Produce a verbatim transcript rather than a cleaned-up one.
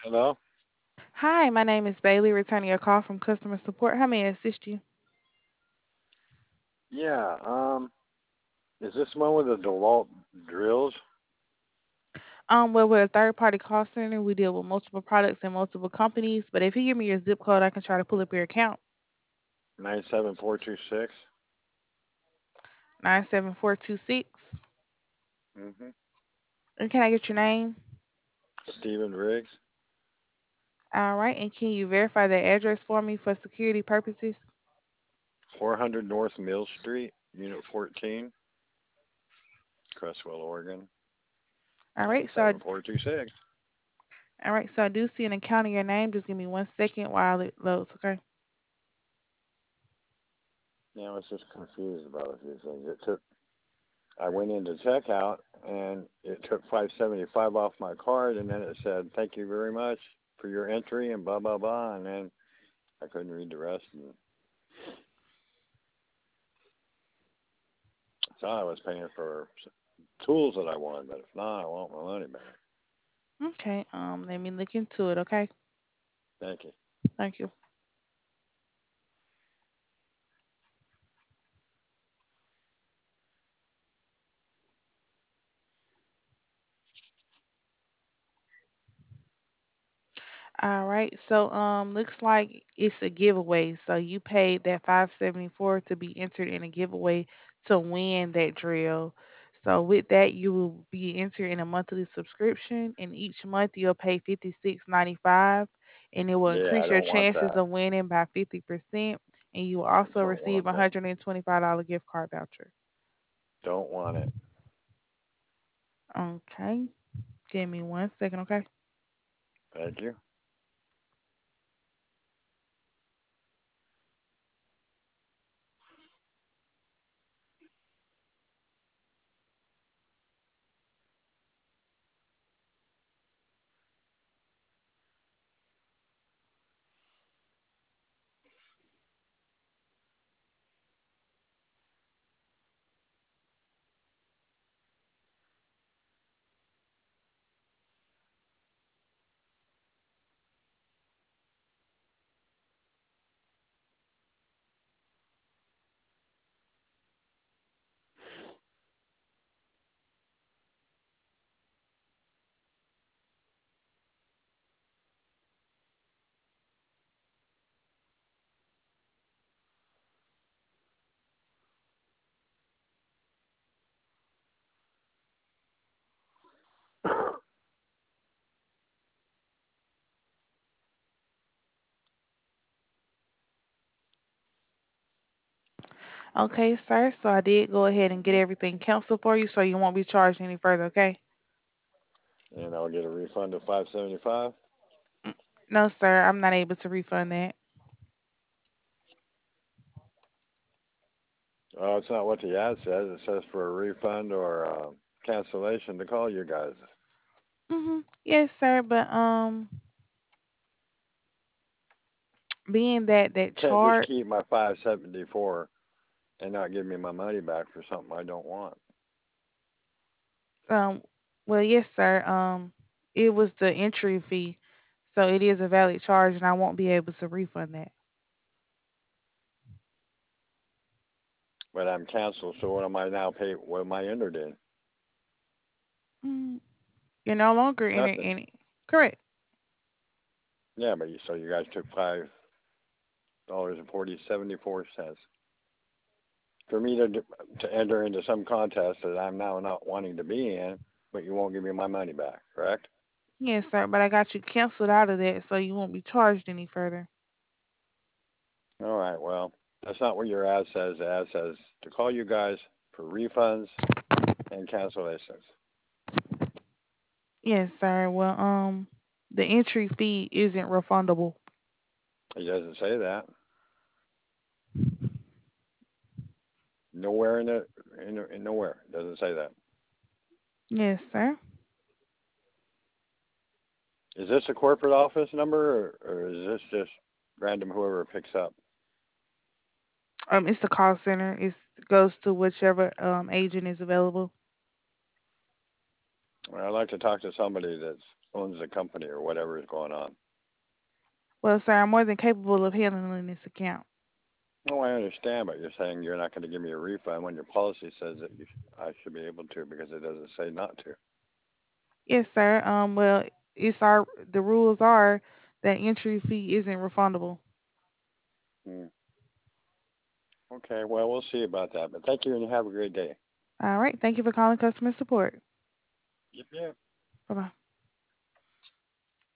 Hello? Hi, my name is Bailey, returning your call from customer support. How may I assist you? Yeah, um, is this one with the DeWalt drills? Um, well, we're a third party call center. We deal with multiple products and multiple companies. But if you give me your zip code, I can try to pull up your account. nine seven four two six? nine seven four two six. Mm-hmm. And can I get your name? Stephen Riggs, All right. And can you verify the address for me for security purposes? four hundred North Mill Street, Unit fourteen, Crestwell, Oregon, All right. So, I, nine seven four two six. all right. So I do see an account in your name. Just give me one second while it loads. Okay. Yeah, I was just confused about a few things. It took, I went into checkout and it took five seventy-five off my card, and then it said, thank you very much for your entry and blah, blah, blah. And then I couldn't read the rest. And thought I was paying for tools that I want, but if not, I want my money back. Okay. Um, let me look into it. Okay. Thank you. Thank you. All right. So um looks like it's a giveaway. So you paid that five seventy-four to be entered in a giveaway to win that drill. So with that you will be entered in a monthly subscription and each month you'll pay fifty-six ninety-five and it will Yeah, I increase your don't want chances that. of winning by fifty percent and you will also Don't receive want a that. one hundred twenty-five dollars gift card voucher. Don't want it. Okay. Give me one second, okay? Thank you. Okay, sir. So I did go ahead and get everything canceled for you so you won't be charged any further, okay? And I'll get a refund of five seventy-five. Mm, no, sir, I'm not able to refund that. Oh, it's not what the ad says. It says for a refund or uh, cancellation to call you guys. Hmm. Yes, sir, but um, being that that Can't just chart, keep my five seventy-four and not give me my money back for something I don't want. um, well, yes, sir, um, it was the entry fee, so it is a valid charge, and I won't be able to refund that. But I'm canceled, so what am I now pay? What am I entered in? Mm, you're no longer in it. Nothing. In it. Correct. Yeah, but you, so you guys took five dollars and forty seventy-four cents for me to to enter into some contest that I'm now not wanting to be in, but you won't give me my money back, correct? Yes, sir, but I got you canceled out of that, so you won't be charged any further. All right, well, that's not what your ad says. The ad says to call you guys for refunds and cancellations. Yes, sir. Well, um, the entry fee isn't refundable. It doesn't say that. Nowhere in it, in, in nowhere. It doesn't say that. Yes, sir. Is this a corporate office number, or, or is this just random whoever picks up? Um, it's the call center. It goes to whichever um agent is available. Well, I'd like to talk to somebody that's owns the company or whatever is going on. Well, sir, I'm more than capable of handling this account. No, I understand, but you're saying you're not going to give me a refund when your policy says that you sh- I should be able to because it doesn't say not to. Yes, sir. Um, well, it's our the rules are that entry fee isn't refundable. Hmm. Okay, well, we'll see about that. But thank you, and you have a great day. All right. Thank you for calling customer support. Yep, yep. Bye bye.